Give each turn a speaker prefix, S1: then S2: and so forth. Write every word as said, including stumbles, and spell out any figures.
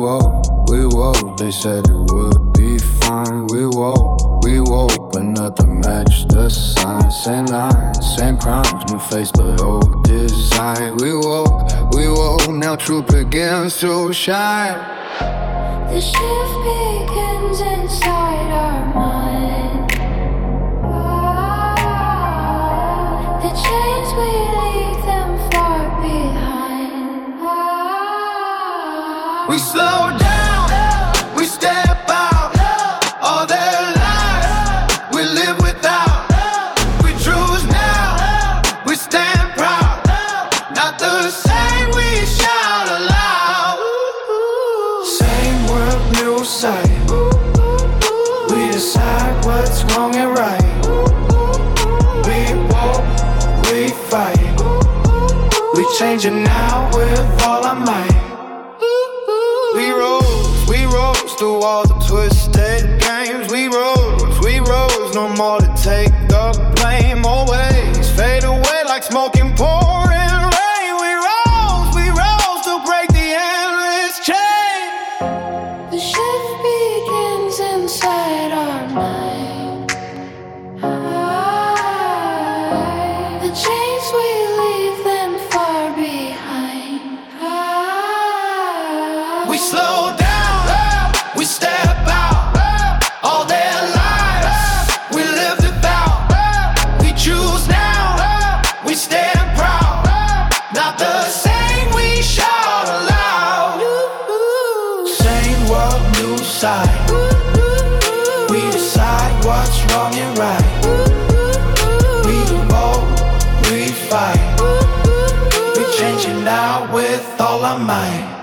S1: woke, we woke. They said it would be fine. We woke, we woke, but nothing matched the signs. Same lines, same crimes, new face but old design. We woke, we woke, now truth begins to shine.
S2: The shift begins inside our mind. Ah, the chains, we leave them far behind. Ah,
S1: we slow down, we step out. All their lies, we live without. We choose now, we stand proud. Not the same, we shout aloud. Same world, new sight. We decide what's wrong and right. We walk, we fight. We change it now with all our might. We rose, we rose through all the twisted games. We rose, we rose, no more to take the blame. Always fade away like smoking pouring rain. We rose, we rose to break the endless chain.
S2: the shift begins inside our mind. Ah, the chains, we leave them far behind. Ah,
S1: We slow down, we step out. All their lives, we live without. We choose now, we stand proud. Not the same, we shout aloud. Same world, new side. We decide what's wrong and right. We vote, we fight. We change it now with all our might.